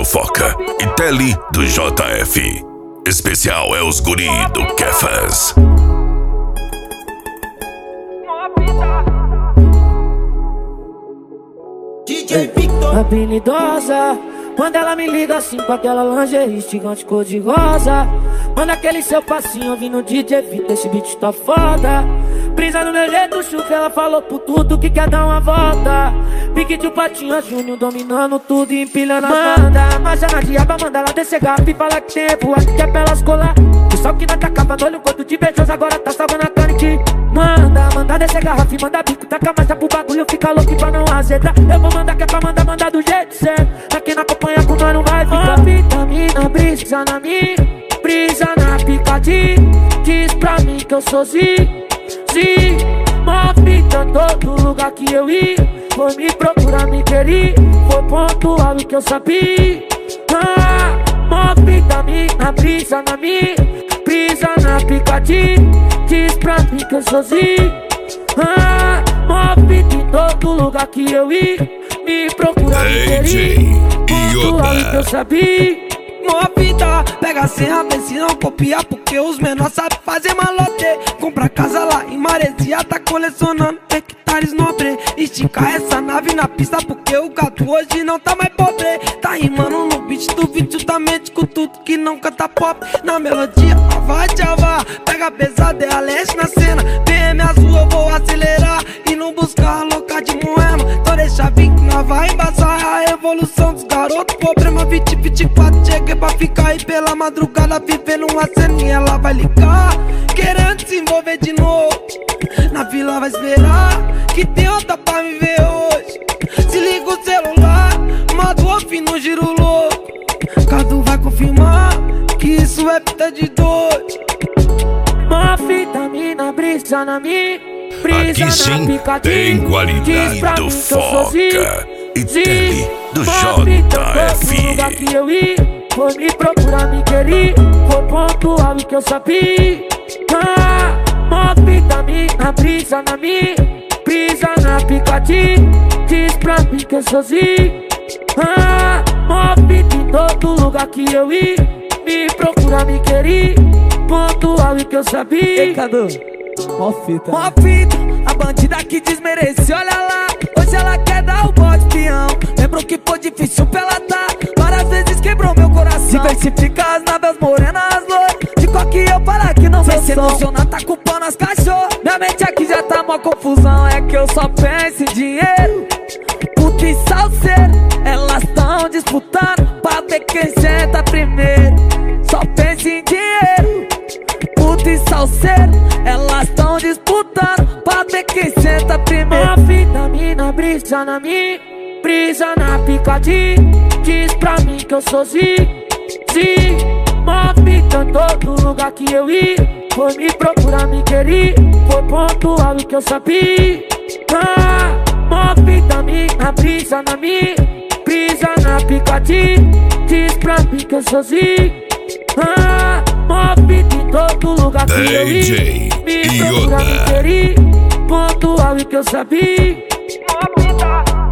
do Foca e Tele do JF. Especial é os guri do Kefas. DJ Victor. Habilidosa, quando ela me liga assim com aquela lingerie gigante cor de rosa. Manda aquele seu passinho ouvindo DJ Victor, esse beat tá foda. Brisa no meu jeito, chuca, ela falou por tudo que quer dar uma volta. Pique de Patinha Júnior dominando tudo e empilhando a banda. Mas na diaba manda ela descer garrafa e fala que tempo, acho que é pra elas colar. O sol que não atacava no olho, gordo de beijoso, agora tá salvando a carne que manda descer garrafa e manda bico. Taca marcha pro bagulho, fica louco pra não azedar. Eu vou mandar que é pra mandar do jeito certo. Aqui não acompanha com nós não vai ficar. Vitamina, brisa na minha, brisa na picadinha. Diz pra mim que eu sou move todo lugar que eu ia. Foi me procurar, me querer. Foi pontual o que eu sabia. Move na brisa na minha, brisa na picadinha. Diz pra mim que eu sou move em todo lugar que eu ia. Me procurar, me querer. Pontual o que eu sabia. Mó vida, pega a senha, vê se não copiar, porque os menores sabem fazer malote. Compra casa lá em Maresia, tá colecionando hectares nobre. Estica essa nave na pista, porque o gato hoje não tá mais pobre. Tá rimando no beat do vídeo, justamente com tudo que não canta pop. Na melodia, vai tchava, pega pesada, é a leste na cena. PM azul, eu vou acelerar e não buscar a louca de Moema. Então deixa vir que nós vai embaçar a evolução dos garotos. Problema 2024, cheguei pra ficar aí pela madrugada, vivendo uma ceninha, ela vai ligar, querendo se envolver de novo. Na vila vai esperar, que tem outra pra me ver hoje. Se liga o celular, modo off no giro louco. Cadu vai confirmar, que isso é fita de dois. Uma vitamina, brisa na minha, brisa aqui sim tem qualidade do Foca e Tele do JF. Que eu ia, foi me procurar, me querer. Foi pontual o que eu sabia. Move na brisa na minha, brisa na picadinha. Diz pra mim que eu sou move em todo lugar que eu ia. Me procurar, me querer. Pontual o que eu sabia. Ei, Cadu, mó fita, a bandida que desmerece, olha lá. Hoje ela quer dar o bote peão. Lembrou que foi difícil pra ela dar. Várias vezes quebrou meu coração. Diversifica as naves morenas, as loiras. De qual que eu falar que não vem se emocionar, tá culpando as cachorras. Minha mente aqui já tá uma confusão. É que eu só penso em dinheiro. Puta e salseiro, elas tão disputando pra ver quem senta primeiro. Só penso em dinheiro. Puta e salseiro, elas tão disputando pra ver quem senta primeiro. Uma vitamina, brisa na minha, brisa na picadinha. Diz pra mim que eu sou move em todo lugar que eu ia. Foi me procurar, me querer. Foi pontual o que eu sabia. Move na brisa na minha, brisa na picadinha. Diz pra mim que eu sou move em todo lugar que eu ia. Me procurar, me querer. Pontual o que eu sabia.